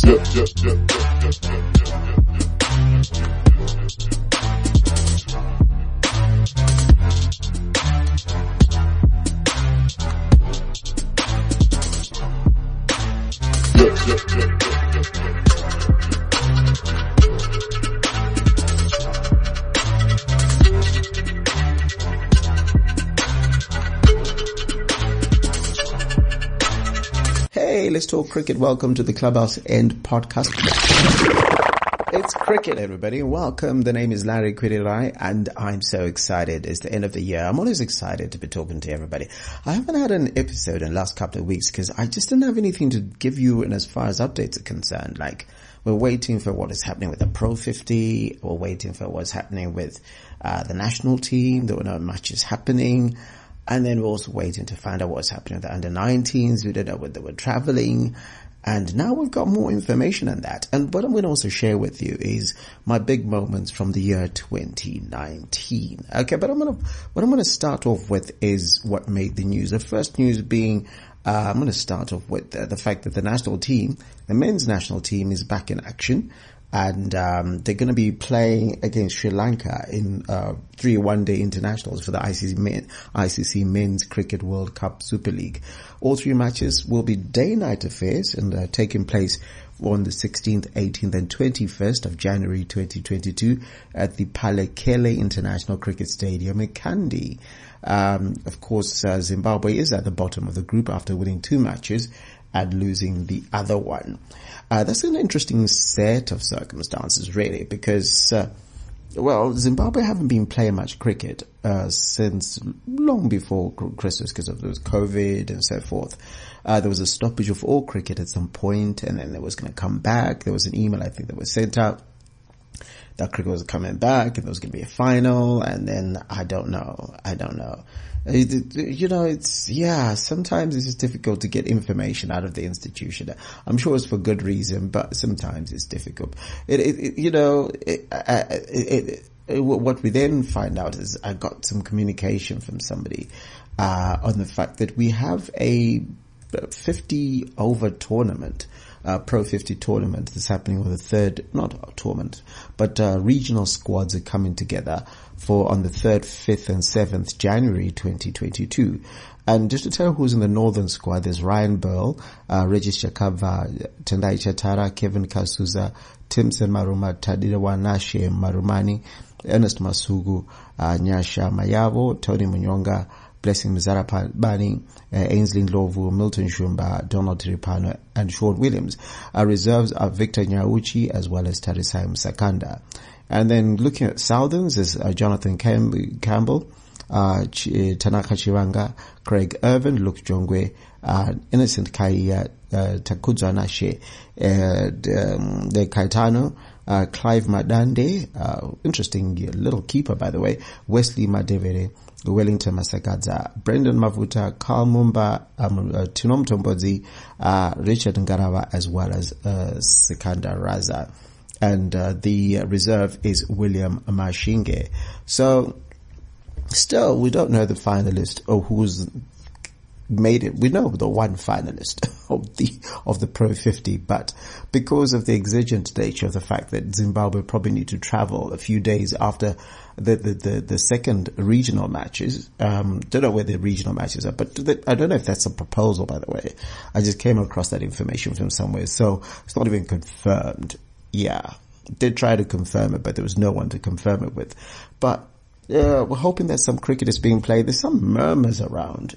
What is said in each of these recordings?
Hey, let's talk cricket. Welcome to the Clubhouse End podcast. It's cricket, everybody. Welcome. The name is Larry Kwirirai, and I'm so excited. It's the end of the year. I'm always excited to be talking to everybody. I haven't had an episode in the last couple of weeks because I just didn't have anything to give you in as far as updates are concerned. Like, we're waiting for what is happening with the Pro 50. We're waiting for what's happening with the national team. There were no matches happening. And then we're also waiting to find out what's happening with the under-19s. We don't know whether we're traveling. And now we've got more information on that. And what I'm going to also share with you is my big moments from the year 2019. Okay, but what I'm going to start off with is what made the news. The first news being, I'm going to start off with the fact that the national team, the men's national team, is back in action. And they're going to be playing against Sri Lanka in 3 one-day internationals for the ICC Men's Cricket World Cup Super League. All 3 matches will be day-night affairs and taking place on the 16th, 18th and 21st of January 2022 at the Palekele International Cricket Stadium in Kandy. Of course, Zimbabwe is at the bottom of the group after winning 2 matches and losing the other one. That's an interesting set of circumstances, really, because, Zimbabwe haven't been playing much cricket since long before Christmas because of those COVID and so forth. There was a stoppage of all cricket at some point, and then it was going to come back. There was an email, I think, that was sent out that cricket was coming back and there was going to be a final, and then I don't know. Sometimes it's just difficult to get information out of the institution. I'm sure it's for good reason, but sometimes it's difficult. What we then find out is I got some communication from somebody, on the fact that we have a 50 over tournament, Pro 50 tournament that's happening with regional squads are coming together for on the 3rd, 5th and 7th January 2022. And just to tell you who's in the northern squad, there's Ryan Burl, Regis Chakava, Tendai Chatara, Kevin Kasuza, Timson Maruma, Tadira Wanashe Marumani, Ernest Masugu, Nyasha Mayavo, Tony Munyonga, Blessing Mzarapani, Ainsley Ndlovu, Milton Shumba, Donald Tiripano, and Sean Williams. Our reserves are Victor Nyauchi as well as Tarisai Msakanda. And then looking at Southerns is Jonathan Campbell, Tanaka Chiranga, Craig Irvin, Luke Jongwe, Innocent Kaiya, Takudzo Anashe, De Caetano, Clive Madande, interesting little keeper by the way, Wesley Madevere, Wellington Masakadza, Brendan Mavuta, Carl Mumba, Tinom Tombodzi, Richard Ngarava, as well as Sikandar Raza. And the reserve is William Mashinge. So still, we don't know the finalist or who's made it. We know the one finalist of the Pro 50, but because of the exigent nature of the fact that Zimbabwe probably need to travel a few days after the second regional matches, don't know where the regional matches are, but I don't know if that's a proposal, by the way. I just came across that information from somewhere, so it's not even confirmed. Yeah, did try to confirm it, but there was no one to confirm it with. But we're hoping that some cricket is being played. There's some murmurs around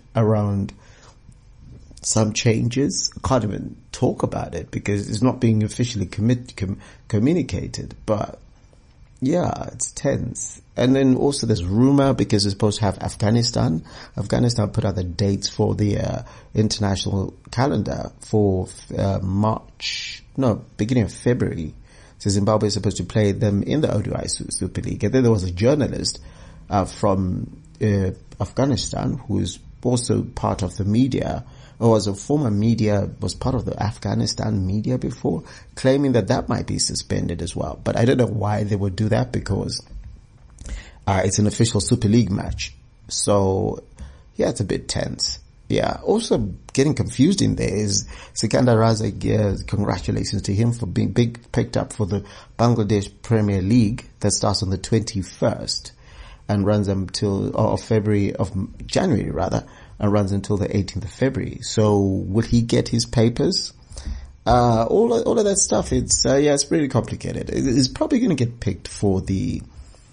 some changes. I can't even talk about it because it's not being officially communicated. But yeah, it's tense. And then also there's rumor because it's supposed to have Afghanistan. Afghanistan put out the dates for the international calendar for beginning of February. So Zimbabwe is supposed to play them in the ODI Super League. And then there was a journalist from Afghanistan who is also part of the media, or was a former media, was part of the Afghanistan media before, claiming that might be suspended as well. But I don't know why they would do that because it's an official Super League match. So yeah, it's a bit tense. Yeah. Also getting confused in there is Sikandar Raza. Congratulations to him for being picked up for the Bangladesh Premier League that starts on the 21st and runs until January rather, and runs until the 18th of February. So will he get his papers? All of that stuff. It's pretty complicated. It's probably going to get picked for the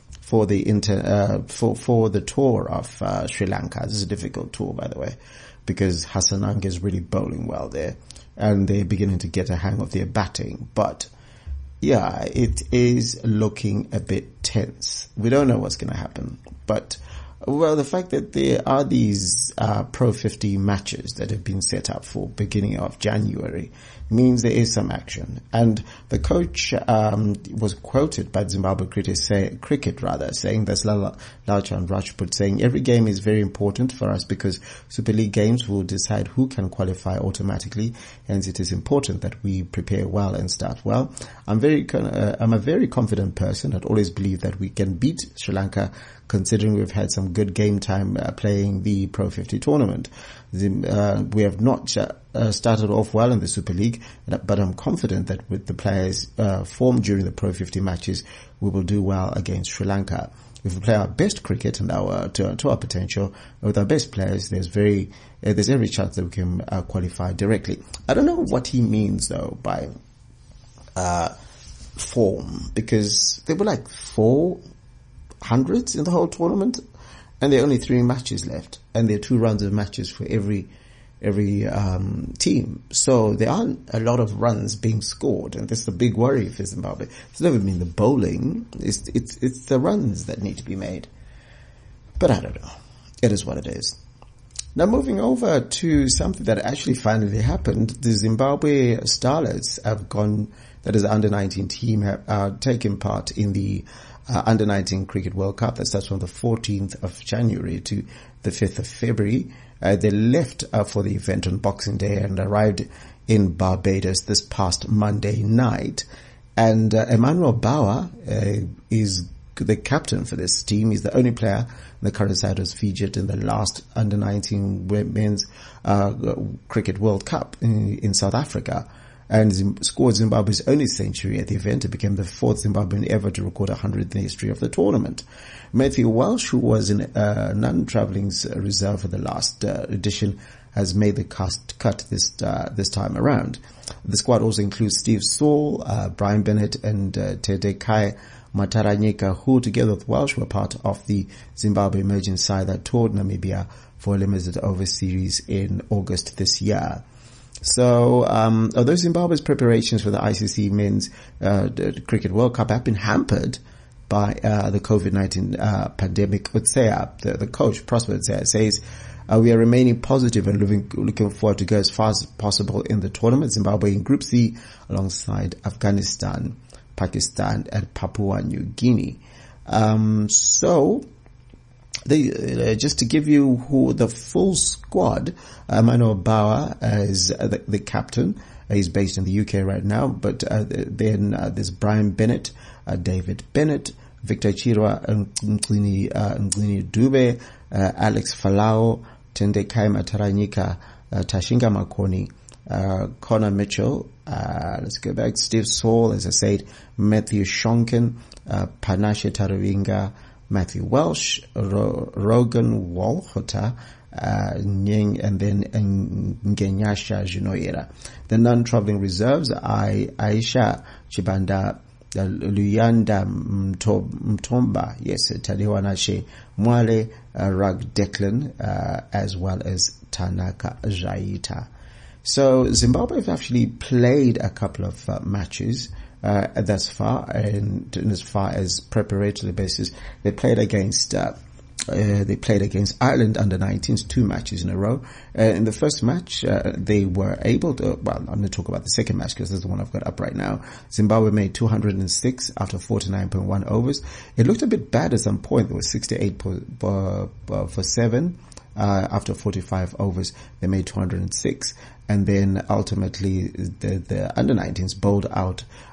tour of Sri Lanka. This is a difficult tour, by the way, because Hassananga is really bowling well there, and they're beginning to get a hang of their batting. But yeah, it is looking a bit tense. We don't know what's going to happen, but the fact that there are these Pro 50 matches that have been set up for beginning of January means there is some action. And the coach was quoted by Zimbabwe Cricket saying that's Lalchand Rajput saying, every game is very important for us because Super League games will decide who can qualify automatically. Hence it is important that we prepare well and start well. I'm a very confident person. I'd always believe that we can beat Sri Lanka, considering we've had some good game time playing the Pro 50 tournament. We have not started off well in the Super League, but I'm confident that with the players formed during the Pro 50 matches, we will do well against Sri Lanka. If we play our best cricket and to our potential with our best players, there's every chance that we can qualify directly. I don't know what he means though by form, because there were like 400s in the whole tournament, and there are only 3 matches left, and there are 2 rounds of matches for every team. So there aren't a lot of runs being scored, and that's the big worry for Zimbabwe. It's never been the bowling; it's the runs that need to be made. But I don't know. It is what it is. Now moving over to something that actually finally happened, the Zimbabwe Starlets have gone. That is, the under-19 team have taken part in the Under-19 Cricket World Cup that starts from the 14th of January to the 5th of February. They left for the event on Boxing Day and arrived in Barbados this past Monday night. And Emmanuel Bauer is the captain for this team. He's the only player on the current side who's featured in the last Under-19 Women's Cricket World Cup in South Africa, and scored Zimbabwe's only century at the event. It became the 4th Zimbabwean ever to record 100 in the history of the tournament. Matthew Welsh, who was in non-travelling reserve for the last edition, has made the cut this time around. The squad also includes Steve Saul, Brian Bennett, and Tedekai Mataranyika, who together with Welsh were part of the Zimbabwe emerging side that toured Namibia for a limited over series in August this year. So, although Zimbabwe's preparations for the ICC Men's Cricket World Cup have been hampered by the COVID-19 pandemic, Utsea, the coach, Prosper Utsea, says, we are remaining positive and looking forward to go as far as possible in the tournament. Zimbabwe in Group C alongside Afghanistan, Pakistan, and Papua New Guinea. Just to give you who the full squad, Emmanuel Bauer is the captain. He's based in the UK right now, but then there's Brian Bennett, David Bennett, Victor Chirwa, Ngcini Dube, Alex Falao, Tendekai Mataranyika, Tashinga Makoni, Connor Mitchell, let's go back, Steve Saul, as I said, Matthew Shonkin, Panashe Taravinga, Matthew Welsh, Rogan Walhota, Nying, and then Ngenyasha Jinoira. The non-traveling reserves are Aisha Chibanda, Luyanda Mtomba, yes, Tadiwanashe Mwale, Rag Declan, as well as Tanaka Jaita. So Zimbabwe have actually played a couple of matches thus far, and as far as preparatory basis, they played against Ireland under-19s 2 matches in a row. In the first match, they were able to, well, I'm going to talk about the second match because that's the one I've got up right now. Zimbabwe made 206 out of 49.1 overs. It looked a bit bad at some point. There was 68 for 7. After 45 overs, they made 206. And then ultimately the under-19s bowled out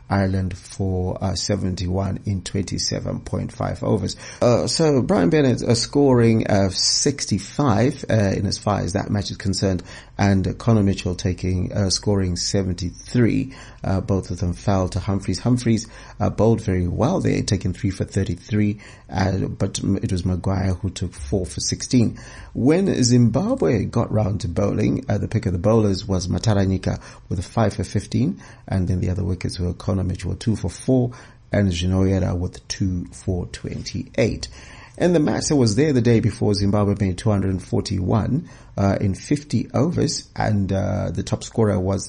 Ireland for 71 in 27.5 overs. So Brian Bennett scoring 65 in as far as that match is concerned, and Conor Mitchell scoring 73. Both of them fell to Humphreys. Humphreys bowled very well. They taken 3 for 33, but it was Maguire who took 4 for 16. When Zimbabwe got round to bowling, the pick of the bowlers was Mataranyika with a 5 for 15, and then the other wickets were Conor Mitchell 2 for 4, and Ginoyera with 2 for 28. And the match that was there the day before, Zimbabwe made 241 in 50 overs, and the top scorer was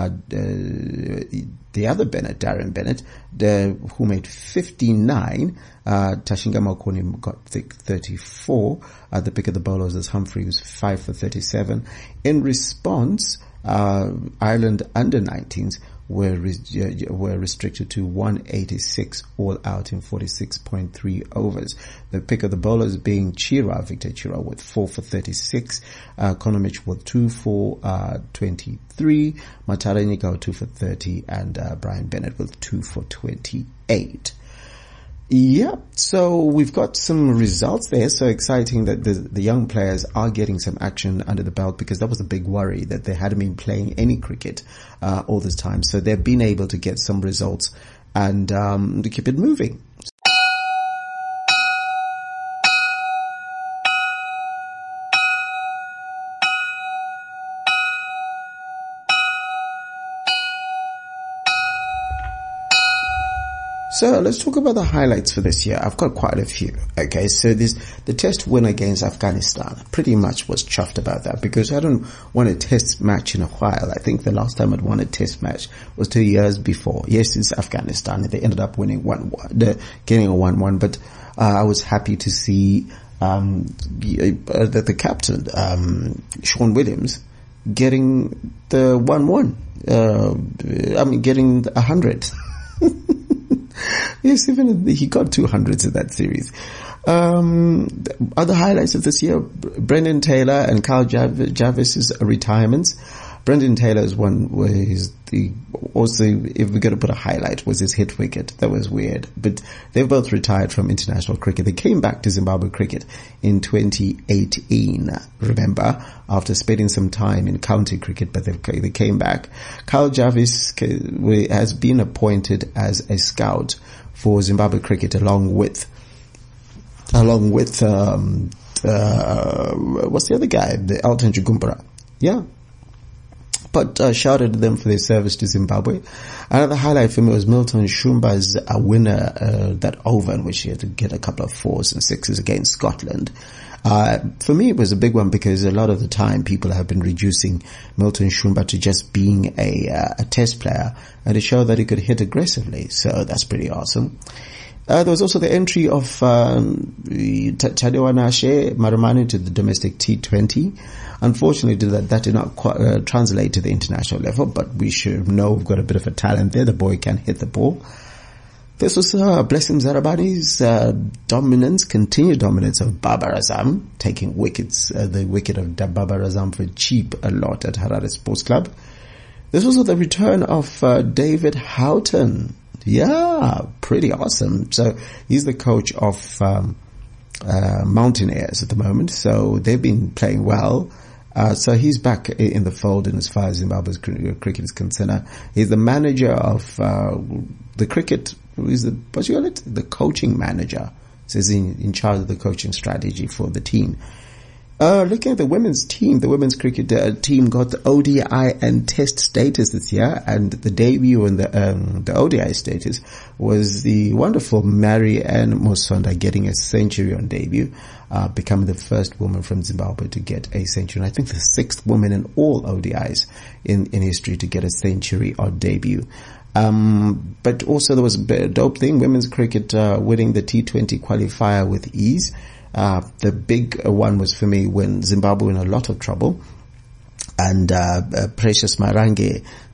the other Bennett, Darren Bennett, who made 59. Tashinga Maokoni got 34. The pick of the bowlers was Humphrey, was 5 for 37. In response, Ireland under 19s were restricted to 186 all out in 46.3 overs. The pick of the bowlers being Victor Chira with 4 for 36, Conor Mitchell with 2 for 23, Mataranyika with 2 for 30, and Brian Bennett with 2 for 28. Yeah, so we've got some results there. So exciting that the young players are getting some action under the belt, because that was the big worry, that they hadn't been playing any cricket all this time. So they've been able to get some results and to keep it moving. So let's talk about the highlights for this year. I've got quite a few. Okay, so the test win against Afghanistan. Pretty much was chuffed about that, because I hadn't won a test match in a while. I think the last time I'd won a test match was 2 years before. Yes, it's Afghanistan. They ended up winning 1-1, getting a 1-1, but I was happy to see that the captain, Sean Williams, getting the 1-1. Getting 100. Yes, even he got 200s in that series. Other highlights of this year: Brendan Taylor and Kyle Jarvis's retirements. Brendan Taylor's one was also, if we're going to put a highlight, was his hit wicket. That was weird. But they've both retired from international cricket. They came back to Zimbabwe cricket in 2018, remember, after spending some time in county cricket, but they came back. Kyle Jarvis has been appointed as a scout for Zimbabwe cricket along with what's the other guy? The Elton Jugumbura. Yeah. But shouted to them for their service to Zimbabwe. Another highlight for me was Milton Shumba's winner, that over in which he had to get a couple of 4s and 6s against Scotland. For me, it was a big one, because a lot of the time people have been reducing Milton Shumba to just being a test player, and to show that he could hit aggressively. So that's pretty awesome. There was also the entry of Tadewanashe Marumani to the domestic T20. Unfortunately, that did not translate to the international level, but we should know we've got a bit of a talent there. The boy can hit the ball. This was Blessing Zarabani's continued dominance of Babar Azam, taking wickets, the wicket of Babar Azam for cheap a lot at Harare Sports Club. This was the return of David Houghton. Yeah, pretty awesome. So he's the coach of Mountaineers at the moment. So they've been playing well. So he's back in the fold in as far as Zimbabwe's cricket is concerned. He's the manager of the cricket. The coaching manager. So he's in charge of the coaching strategy for the team. Looking at the women's team, the women's cricket team got the ODI and Test status this year, and the debut in the ODI status was the wonderful Marianne Musonda getting a century on debut, becoming the first woman from Zimbabwe to get a century, and I think the 6th woman in all ODIs in history to get a century on debut. But also there was a dope thing, women's cricket winning the T20 qualifier with ease. The big one was for me when Zimbabwe were in a lot of trouble, and Precious Marange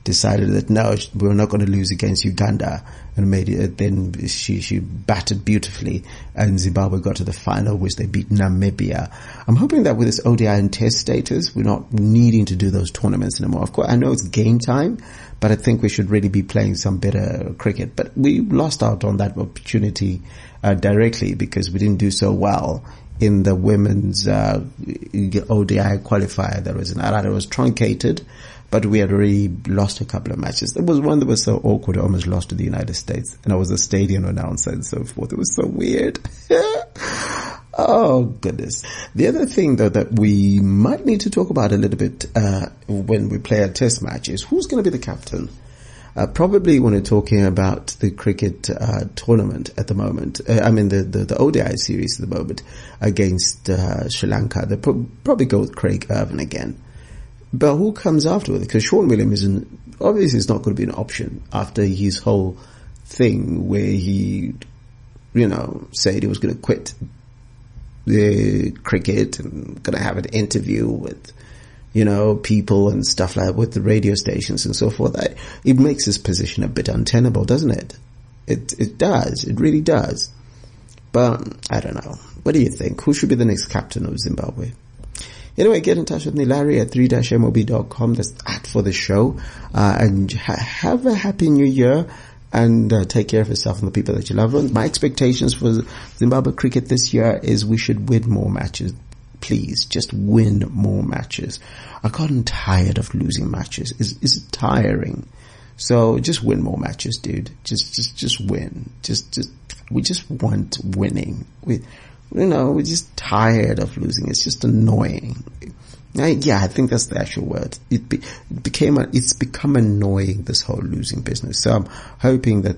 decided that no, we're not going to lose against Uganda, and made it. Then she batted beautifully, and Zimbabwe got to the final, which they beat Namibia. I'm hoping that with this ODI and Test status, we're not needing to do those tournaments anymore. Of course, I know it's game time, but I think we should really be playing some better cricket. But we lost out on that opportunity directly because we didn't do so well in the women's ODI qualifier. That was it was truncated, but we had already lost a couple of matches. There was one that was so awkward, I almost lost to the United States, and I was a stadium announcer and so forth. It was so weird. Oh goodness. The other thing though that we might need to talk about a little bit when we play a test match is who's going to be the captain. Probably when we're talking about the cricket tournament at the moment, the ODI series at the moment against Sri Lanka, they'll probably go with Craig Ervin again. But who comes afterwards? Because Sean Williams obviously is not going to be an option after his whole thing where he, said he was going to quit the cricket and going to have an interview with, people and stuff like that with the radio stations and so forth. It makes his position a bit untenable, doesn't it? It does. It really does. But I don't know. What do you think? Who should be the next captain of Zimbabwe? Anyway, get in touch with me, Larry, at 3-mob.com. That's for the show. And have a happy new year. And take care of yourself and the people that you love. My expectations for Zimbabwe cricket this year is we should win more matches. Please, just win more matches. I've gotten tired of losing matches. It's tiring. So just win more matches, dude. Just win. We just want winning. We're just tired of losing. It's just annoying. I think that's the actual word. It's become annoying, this whole losing business. So I'm hoping that,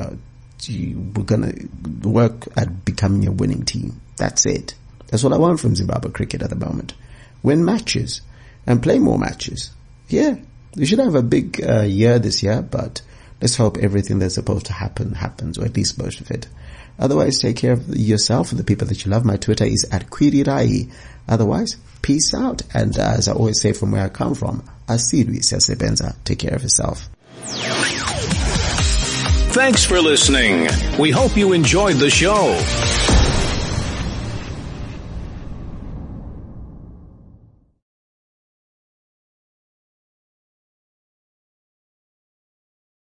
we're gonna work at becoming a winning team. That's it. That's what I want from Zimbabwe cricket at the moment. Win matches and play more matches. Yeah. We should have a big year this year, but let's hope everything that's supposed to happen happens, or at least most of it. Otherwise, take care of yourself and the people that you love. My Twitter is @Kwirirai. Otherwise, peace out. And as I always say from where I come from, Asirwi Siyasebenza. Take care of yourself. Thanks for listening. We hope you enjoyed the show.